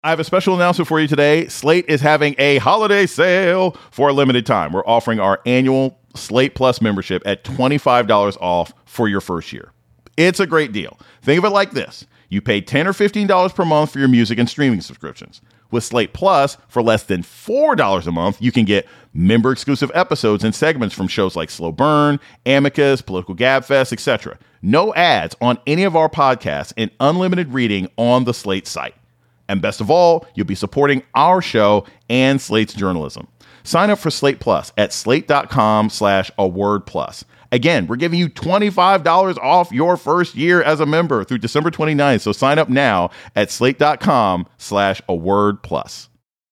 I have a special announcement for you today. Slate is having a holiday sale for a limited time. We're offering our annual Slate Plus membership at $25 off for your first year. It's a great deal. Think of it like this. You pay $10 or $15 per month for your music and streaming subscriptions. With Slate Plus, for less than $4 a month, you can get member-exclusive episodes and segments from shows like Slow Burn, Amicus, Political Gabfest, etc. No ads on any of our podcasts and unlimited reading on the Slate site. And best of all, you'll be supporting our show and Slate's journalism. Sign up for Slate Plus at slate.com/awordplus. Again, we're giving you $25 off your first year as a member through December 29th. So sign up now at slate.com/awordplus.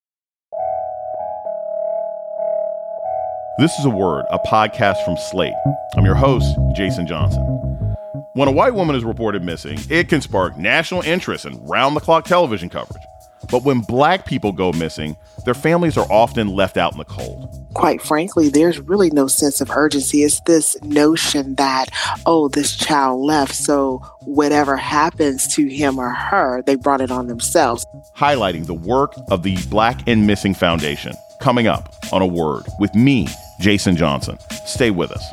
This is A Word, a podcast from Slate. I'm your host, Jason Johnson. When a white woman is reported missing, it can spark national interest and round-the-clock television coverage. But when black people go missing, their families are often left out in the cold. Quite frankly, there's really no sense of urgency. It's this notion that, oh, this child left, so whatever happens to him or her, they brought it on themselves. Highlighting the work of the Black and Missing Foundation. Coming up on A Word with me, Jason Johnson. Stay with us.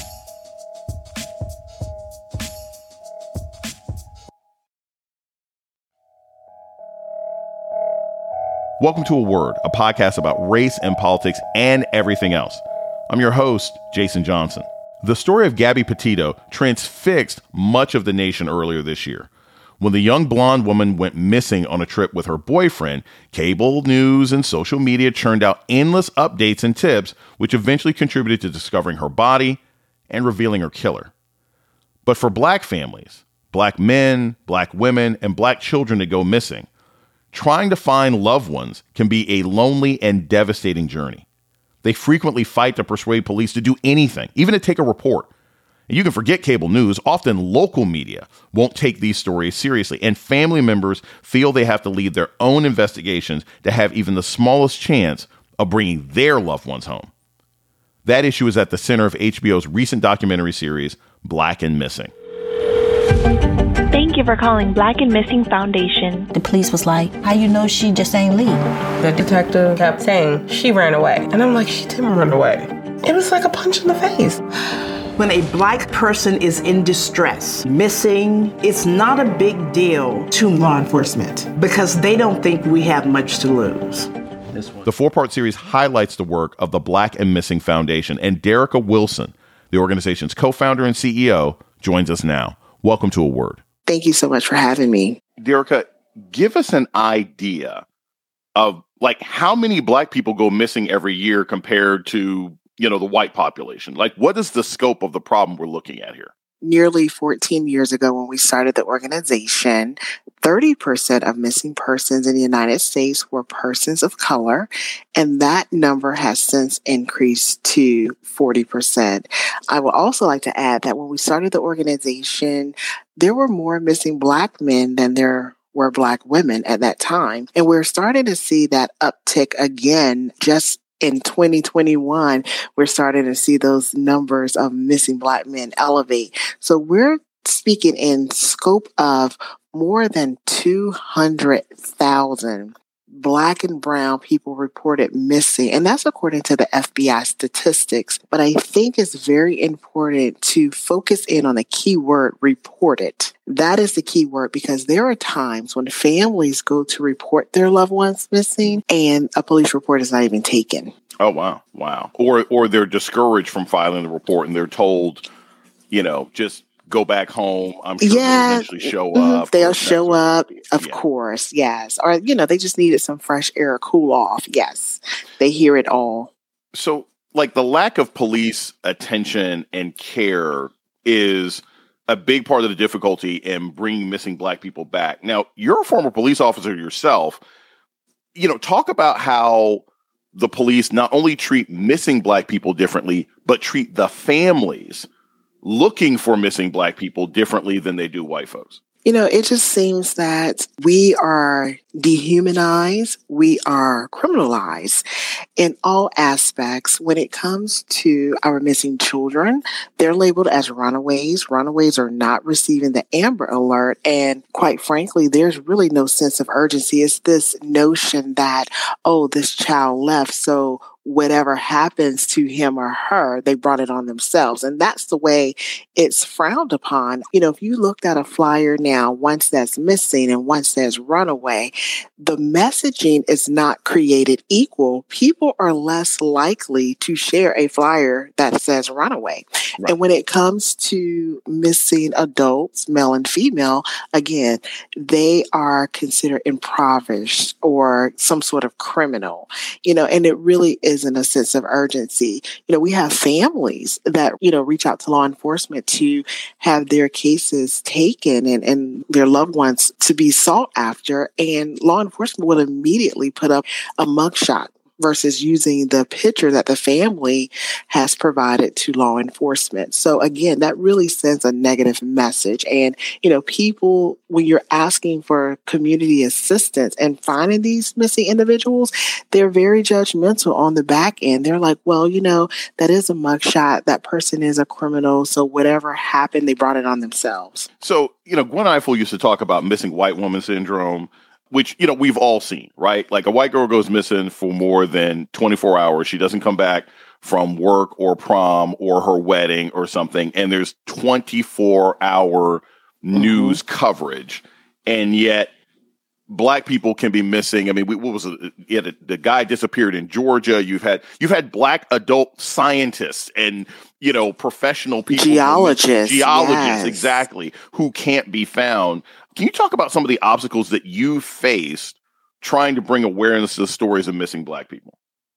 Welcome to A Word, a podcast about race and politics and everything else. I'm your host, Jason Johnson. The story of Gabby Petito transfixed much of the nation earlier this year. When the young blonde woman went missing on a trip with her boyfriend, cable news and social media churned out endless updates and tips, which eventually contributed to discovering her body and revealing her killer. But for black families, black men, black women, and black children to go missing, trying to find loved ones can be a lonely and devastating journey. They frequently fight to persuade police to do anything, even to take a report. And you can forget cable news. Often local media won't take these stories seriously, and family members feel they have to lead their own investigations to have even the smallest chance of bringing their loved ones home. That issue is at the center of HBO's recent documentary series, Black and Missing. Thank you for calling Black and Missing Foundation. The police was like, how you know she just ain't leave? The detective kept saying she ran away. And I'm like, she didn't run away. It was like a punch in the face. When a black person is in distress, missing, it's not a big deal to law enforcement because they don't think we have much to lose. The four-part series highlights the work of the Black and Missing Foundation, and Derica Wilson, the organization's co-founder and CEO, joins us now. Welcome to A Word. Thank you so much for having me. Derica, give us an idea of like how many black people go missing every year compared to, the white population. Like, what is the scope of the problem we're looking at here? Nearly 14 years ago, when we started the organization, 30% of missing persons in the United States were persons of color, and that number has since increased to 40%. I would also like to add that when we started the organization, there were more missing black men than there were black women at that time. And we're starting to see that uptick again just in 2021, we're starting to see those numbers of missing black men elevate. So we're speaking in scope of more than 200,000 black and brown people reported missing. And that's according to the FBI statistics. But I think it's very important to focus in on the key word, reported. That is the key word because there are times when families go to report their loved ones missing and a police report is not even taken. Oh, wow. Wow. Or they're discouraged from filing the report and they're told, just go back home. I'm sure they'll eventually show up. They'll show up, of course, yes. Or, they just needed some fresh air, cool off. Yes, they hear it all. So, like, the lack of police attention and care is a big part of the difficulty in bringing missing black people back. Now, you're a former police officer yourself. Talk about how the police not only treat missing black people differently, but treat the families looking for missing black people differently than they do white folks. It just seems that we are dehumanized, we are criminalized in all aspects. When it comes to our missing children, they're labeled as runaways. Runaways are not receiving the Amber Alert. And quite frankly, there's really no sense of urgency. It's this notion that, oh, this child left, so whatever happens to him or her, they brought it on themselves. And that's the way it's frowned upon. If you looked at a flyer now, one says missing and one says runaway, the messaging is not created equal. People are less likely to share a flyer that says runaway. Right. And when it comes to missing adults, male and female, again, they are considered impoverished or some sort of criminal, and it really isn't a sense of urgency. We have families that, reach out to law enforcement to have their cases taken and their loved ones to be sought after, and law enforcement will immediately put up a mugshot versus using the picture that the family has provided to law enforcement. So again, that really sends a negative message. And, people, when you're asking for community assistance and finding these missing individuals, they're very judgmental on the back end. They're like, well, that is a mugshot. That person is a criminal. So whatever happened, they brought it on themselves. So, Gwen Ifill used to talk about missing white woman syndrome, which, we've all seen, right? Like a white girl goes missing for more than 24 hours. She doesn't come back from work or prom or her wedding or something. And there's 24-hour news coverage. And yet Black people can be missing. I mean, what was it? The guy disappeared in Georgia. You've had Black adult scientists and, professional people. Geologists. Yes. Exactly. Who can't be found. Can you talk about some of the obstacles that you faced trying to bring awareness to the stories of missing Black people?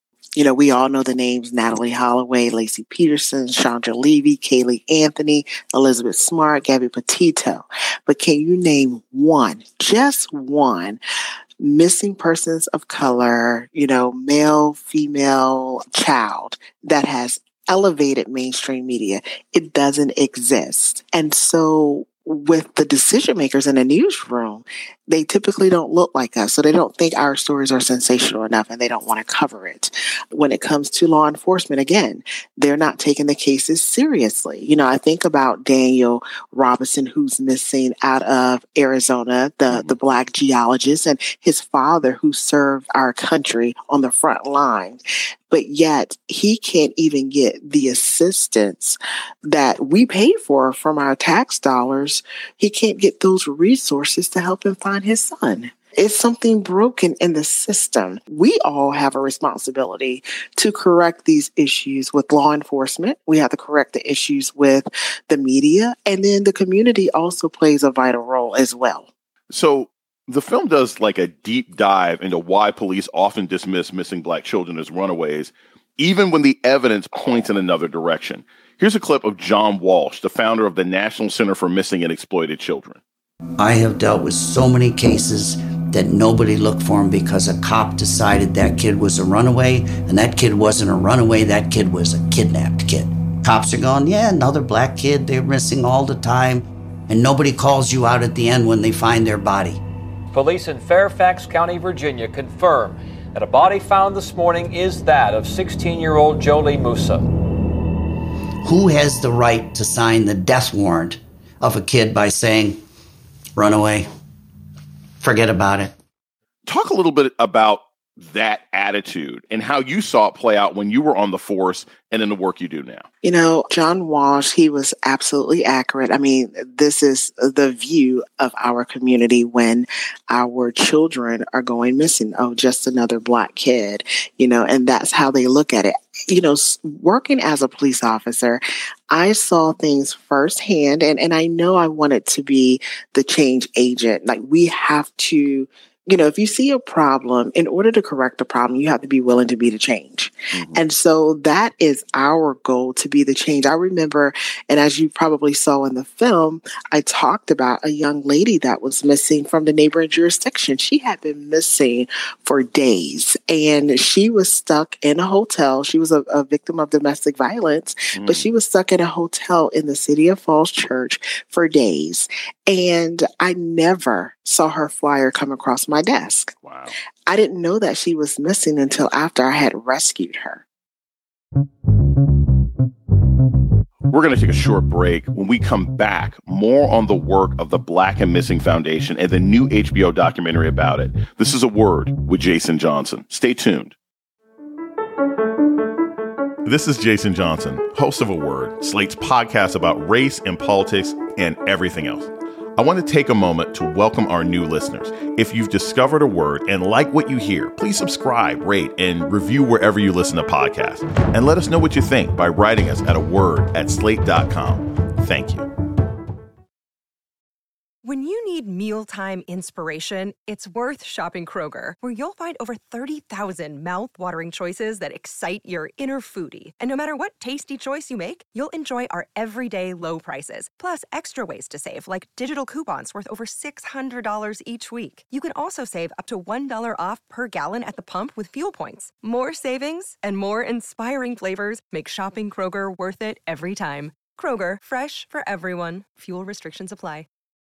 We all know the names Natalie Holloway, Lacey Peterson, Chandra Levy, Kaylee Anthony, Elizabeth Smart, Gabby Petito. But can you name one, just one, missing persons of color, male, female, child that has elevated mainstream media? It doesn't exist. And so with the decision makers in the newsroom, they typically don't look like us. So they don't think our stories are sensational enough and they don't want to cover it. When it comes to law enforcement, again, they're not taking the cases seriously. I think about Daniel Robinson, who's missing out of Arizona, the Black geologist, and his father who served our country on the front line. But yet he can't even get the assistance that we pay for from our tax dollars. He can't get those resources to help him find his son. It's something broken in the system. We all have a responsibility to correct these issues with law enforcement. We have to correct the issues with the media. And then the community also plays a vital role as well. So the film does like a deep dive into why police often dismiss missing Black children as runaways, even when the evidence points in another direction. Here's a clip of John Walsh, the founder of the National Center for Missing and Exploited Children. I have dealt with so many cases that nobody looked for him because a cop decided that kid was a runaway, and that kid wasn't a runaway, that kid was a kidnapped kid. Cops are going, yeah, another Black kid, they're missing all the time, and nobody calls you out at the end when they find their body. Police in Fairfax County, Virginia confirm that a body found this morning is that of 16-year-old Jolie Musa. Who has the right to sign the death warrant of a kid by saying, run away, forget about it? Talk a little bit about that attitude and how you saw it play out when you were on the force and in the work you do now. John Walsh, he was absolutely accurate. I mean, this is the view of our community when our children are going missing. Oh, just another Black kid, and that's how they look at it. Working as a police officer, I saw things firsthand, and I know I wanted to be the change agent. Like, we have to if you see a problem, in order to correct the problem, you have to be willing to be the change. Mm-hmm. And so that is our goal, to be the change. I remember, and as you probably saw in the film, I talked about a young lady that was missing from the neighboring jurisdiction. She had been missing for days, and she was stuck in a hotel. She was a victim of domestic violence, but she was stuck in a hotel in the city of Falls Church for days. And I never saw her flyer come across my desk. Wow. I didn't know that she was missing until after I had rescued her. We're going to take a short break. When we come back, more on the work of the Black and Missing Foundation and the new HBO documentary about it. This is A Word with Jason Johnson. Stay tuned. This is Jason Johnson, host of A Word, Slate's podcast about race and politics and everything else. I want to take a moment to welcome our new listeners. If you've discovered A Word and like what you hear, please subscribe, rate, and review wherever you listen to podcasts. And let us know what you think by writing us at aword@slate.com. Thank you. When you need mealtime inspiration, it's worth shopping Kroger, where you'll find over 30,000 mouth-watering choices that excite your inner foodie. And no matter what tasty choice you make, you'll enjoy our everyday low prices, plus extra ways to save, like digital coupons worth over $600 each week. You can also save up to $1 off per gallon at the pump with fuel points. More savings and more inspiring flavors make shopping Kroger worth it every time. Kroger, fresh for everyone. Fuel restrictions apply.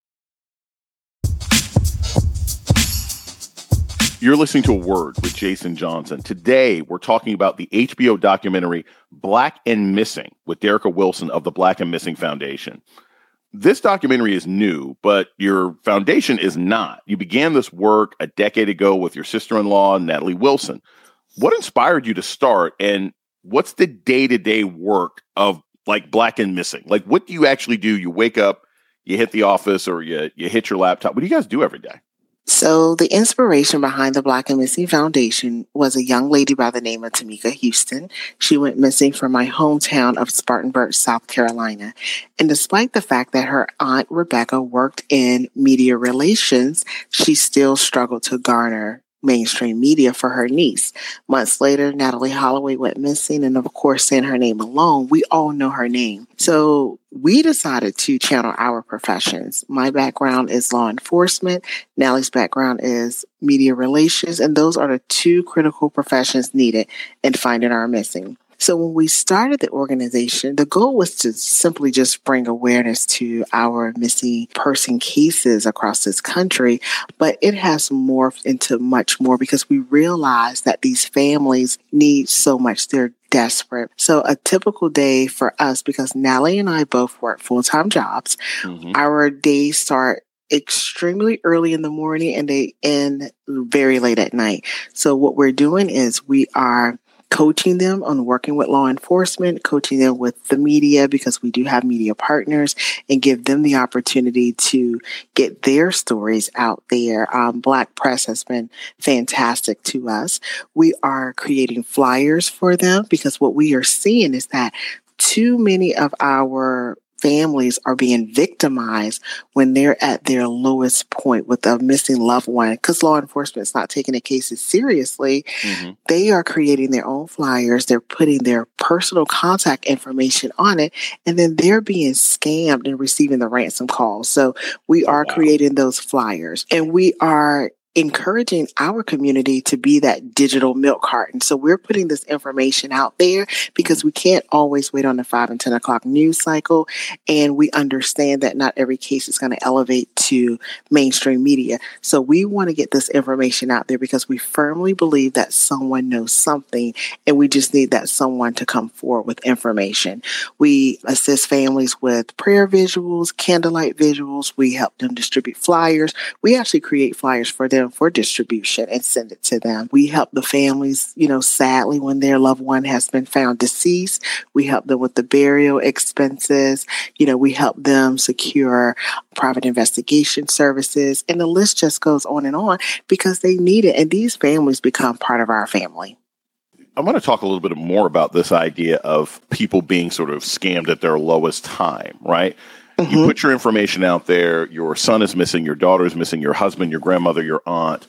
You're listening to A Word with Jason Johnson. Today, we're talking about the HBO documentary Black and Missing with Derica Wilson of the Black and Missing Foundation. This documentary is new, but your foundation is not. You began this work a decade ago with your sister-in-law, Natalie Wilson. What inspired you to start, and what's the day-to-day work of Black and Missing? What do you actually do? You wake up, you hit the office, or you hit your laptop. What do you guys do every day? So the inspiration behind the Black and Missing Foundation was a young lady by the name of Tamika Houston. She went missing from my hometown of Spartanburg, South Carolina. And despite the fact that her aunt Rebecca worked in media relations, she still struggled to garner mainstream media for her niece. Months later, Natalie Holloway went missing, and of course, saying her name alone, we all know her name. So we decided to channel our professions. My background is law enforcement. Natalie's background is media relations, and those are the two critical professions needed in finding our missing. So when we started the organization, the goal was to simply just bring awareness to our missing person cases across this country, but it has morphed into much more because we realize that these families need so much. They're desperate. So a typical day for us, because Natalie and I both work full-time jobs, our days start extremely early in the morning and they end very late at night. So what we're doing is we are coaching them on working with law enforcement, coaching them with the media, because we do have media partners, and give them the opportunity to get their stories out there. Black press has been fantastic to us. We are creating flyers for them, because what we are seeing is that too many of our families are being victimized when they're at their lowest point with a missing loved one, because law enforcement is not taking the cases seriously. They are creating their own flyers. They're putting their personal contact information on it, and then they're being scammed and receiving the ransom calls. So we are creating those flyers, and we are encouraging our community to be that digital milk carton. So we're putting this information out there because we can't always wait on the 5 and 10 o'clock news cycle. And we understand that not every case is going to elevate to mainstream media. So we want to get this information out there because we firmly believe that someone knows something, and we just need that someone to come forward with information. We assist families with prayer visuals, candlelight visuals. We help them distribute flyers. We actually create flyers for them for distribution and send it to them. We help the families, sadly, when their loved one has been found deceased, we help them with the burial expenses. We help them secure private investigation services, and the list just goes on because they need it. And these families become part of our family. I want to talk a little bit more about this idea of people being sort of scammed at their lowest time, right? You put your information out there, your son is missing, your daughter is missing, your husband, your grandmother, your aunt.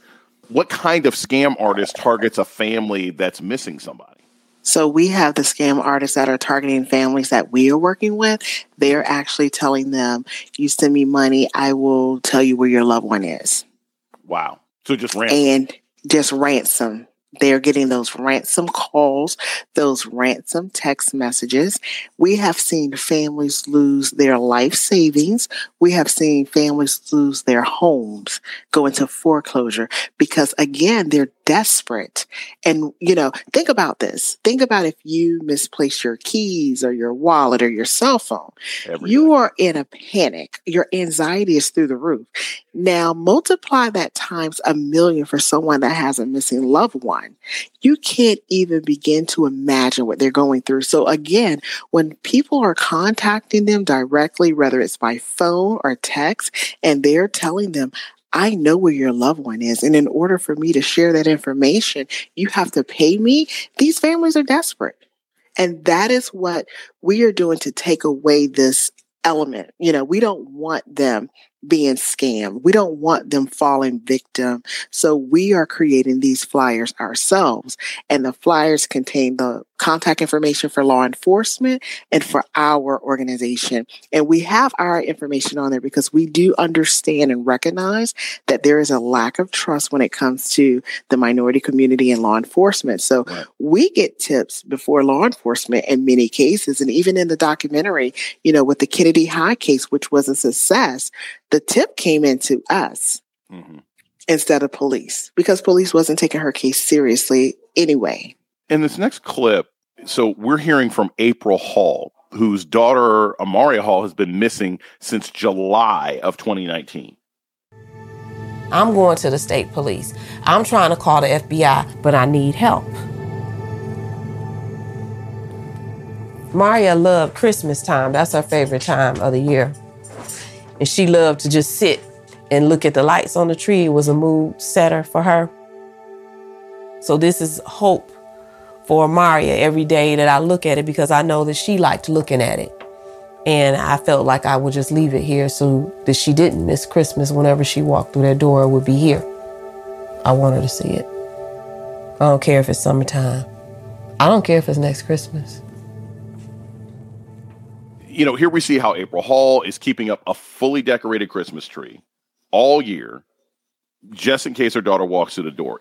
what kind of scam artist targets a family that's missing somebody? So we have the scam artists that are targeting families that we are working with. They're actually telling them, you send me money, I will tell you where your loved one is. Wow. So just ransom. And just ransom. They're getting those ransom calls, those ransom text messages. We have seen families lose their life savings. We have seen families lose their homes, go into foreclosure because, again, they're desperate. And, think about this. Think about if you misplace your keys or your wallet or your cell phone. You are in a panic. Your anxiety is through the roof. Now, multiply that times 1,000,000 for someone that has a missing loved one. You can't even begin to imagine what they're going through. So again, when people are contacting them directly, whether it's by phone or text, and they're telling them, I know where your loved one is, and in order for me to share that information, you have to pay me. These families are desperate. And that is what we are doing to take away this element. We don't want them being scammed. We don't want them falling victim. So we are creating these flyers ourselves. And the flyers contain the contact information for law enforcement and for our organization. And we have our information on there because we do understand and recognize that there is a lack of trust when it comes to the minority community and law enforcement. So we get tips before law enforcement in many cases. And even in the documentary, with the Kennedy High case, which was a success, the tip came into us instead of police because police wasn't taking her case seriously anyway. In this next clip, so we're hearing from April Hall, whose daughter, Amaria Hall, has been missing since July of 2019. I'm going to the state police. I'm trying to call the FBI, but I need help. Maria loved Christmas time. That's her favorite time of the year. And she loved to just sit and look at the lights on the tree. It was a mood setter for her. So this is hope for Maria every day that I look at it because I know that she liked looking at it. And I felt like I would just leave it here so that she didn't miss Christmas whenever she walked through that door. It would be here. I want her to see it. I don't care if it's summertime. I don't care if it's next Christmas. Here we see how April Hall is keeping up a fully decorated Christmas tree all year, just in case her daughter walks through the door.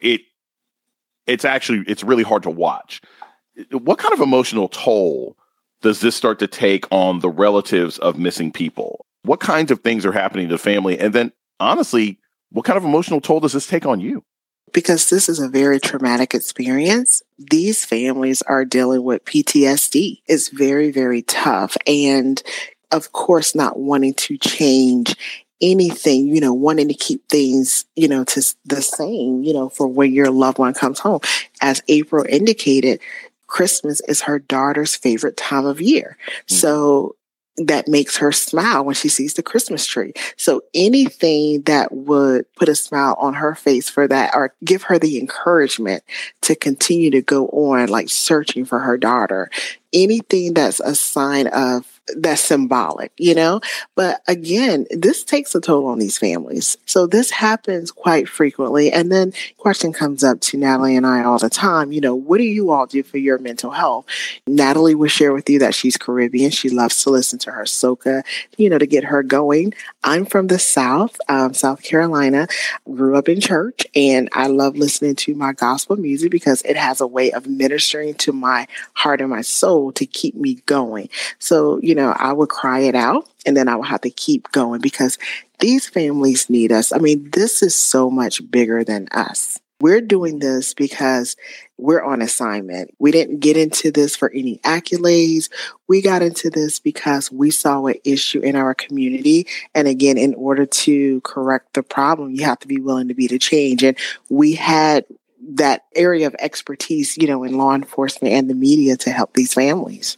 It's really hard to watch. What kind of emotional toll does this start to take on the relatives of missing people? What kinds of things are happening to the family? And then, honestly, what kind of emotional toll does this take on you? Because this is a very traumatic experience. These families are dealing with PTSD. It's very, very tough. And of course, not wanting to change anything, wanting to keep things, to the same, for when your loved one comes home. As April indicated, Christmas is her daughter's favorite time of year. So that makes her smile when she sees the Christmas tree. So anything that would put a smile on her face for that or give her the encouragement to continue to go on, like searching for her daughter, anything that's a sign of that's symbolic, But again, this takes a toll on these families. So this happens quite frequently. And then question comes up to Natalie and I all the time, what do you all do for your mental health? Natalie will share with you that she's Caribbean. She loves to listen to her soca, to get her going. I'm from the South, South Carolina, grew up in church, and I love listening to my gospel music because it has a way of ministering to my heart and my soul to keep me going. So, I would cry it out and then I would have to keep going because these families need us. I mean, this is so much bigger than us. We're doing this because we're on assignment. We didn't get into this for any accolades. We got into this because we saw an issue in our community. And again, in order to correct the problem, you have to be willing to be the change. And we had that area of expertise, in law enforcement and the media to help these families.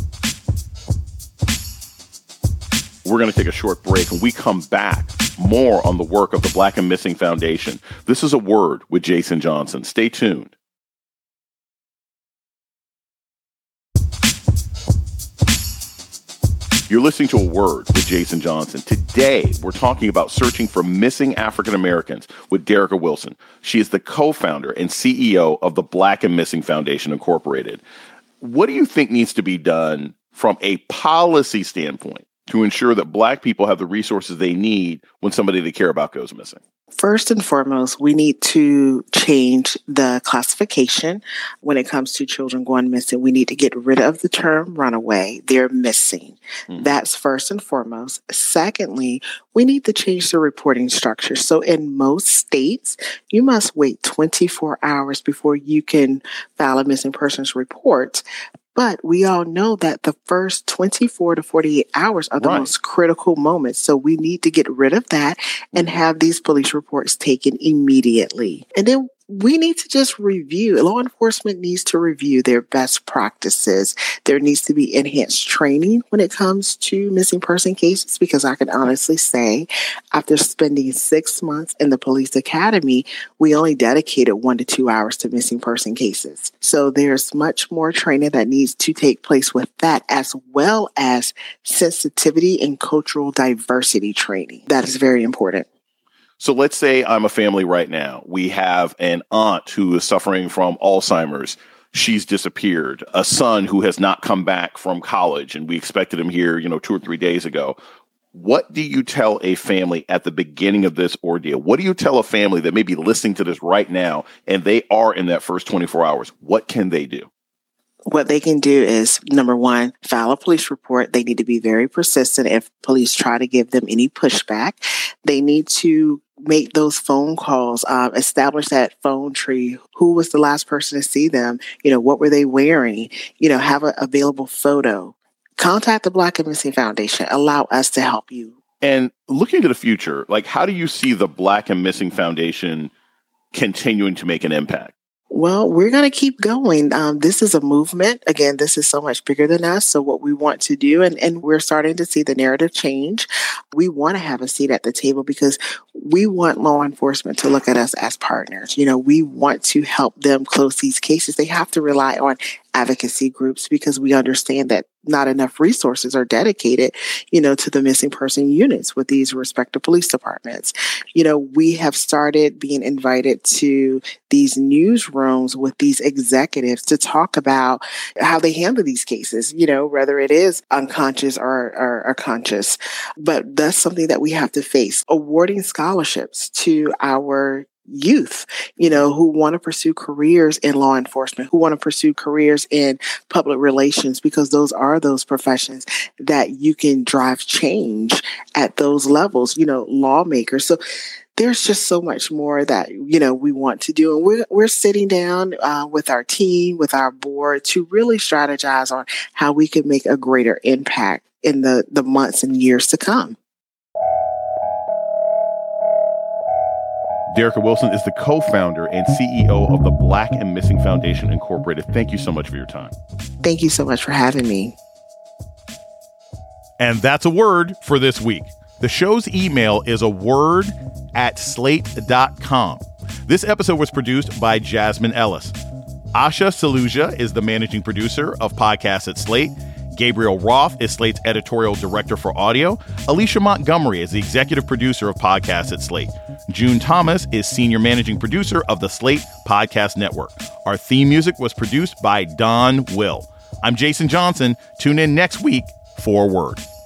We're going to take a short break. When we come back, more on the work of the Black and Missing Foundation. This is A Word with Jason Johnson. Stay tuned. You're listening to A Word with Jason Johnson. Today, we're talking about searching for missing African Americans with Derrica Wilson. She is the co-founder and CEO of the Black and Missing Foundation, Incorporated. What do you think needs to be done from a policy standpoint to ensure that Black people have the resources they need when somebody they care about goes missing? First and foremost, we need to change the classification when it comes to children going missing. We need to get rid of the term runaway. They're missing. That's first and foremost. Secondly, we need to change the reporting structure. So in most states, you must wait 24 hours before you can file a missing persons report. But we all know that the first 24 to 48 hours are the most critical moments. So we need to get rid of that and have these police reports taken immediately. And then we need to just review. Law enforcement needs to review their best practices. There needs to be enhanced training when it comes to missing person cases, because I can honestly say, after spending 6 months in the police academy, we only dedicated 1 to 2 hours to missing person cases. So there's much more training that needs to take place with that, as well as sensitivity and cultural diversity training. That is very important. So let's say I'm a family right now. We have an aunt who is suffering from Alzheimer's. She's disappeared. A son who has not come back from college, and we expected him here, 2 or 3 days ago. What do you tell a family at the beginning of this ordeal? What do you tell a family that may be listening to this right now and they are in that first 24 hours? What can they do? What they can do is, number one, file a police report. They need to be very persistent if police try to give them any pushback. They need to make those phone calls, establish that phone tree. Who was the last person to see them? What were they wearing? Have an available photo. Contact the Black and Missing Foundation. Allow us to help you. And looking to the future, how do you see the Black and Missing Foundation continuing to make an impact? Well, we're going to keep going. This is a movement. Again, this is so much bigger than us. So what we want to do, and we're starting to see the narrative change. We want to have a seat at the table because we want law enforcement to look at us as partners. We want to help them close these cases. They have to rely on advocacy groups because we understand that not enough resources are dedicated, to the missing person units with these respective police departments. We have started being invited to these newsrooms with these executives to talk about how they handle these cases, whether it is unconscious or conscious. But that's something that we have to face. Awarding scholarships to our youth, who want to pursue careers in law enforcement, who want to pursue careers in public relations, because those are those professions that you can drive change at those levels, lawmakers. So there's just so much more that, we want to do. And we're sitting down with our team, with our board to really strategize on how we can make a greater impact in the months and years to come. Derrica Wilson is the co-founder and CEO of the Black and Missing Foundation, Incorporated. Thank you so much for your time. Thank you so much for having me. And that's A Word for this week. The show's email is aword@slate.com. This episode was produced by Jasmine Ellis. Asha Saluja is the managing producer of Podcasts at Slate. Gabriel Roth is Slate's editorial director for audio. Alicia Montgomery is the executive producer of Podcasts at Slate. June Thomas is senior managing producer of the Slate Podcast Network. Our theme music was produced by Don Will. I'm Jason Johnson. Tune in next week for A Word.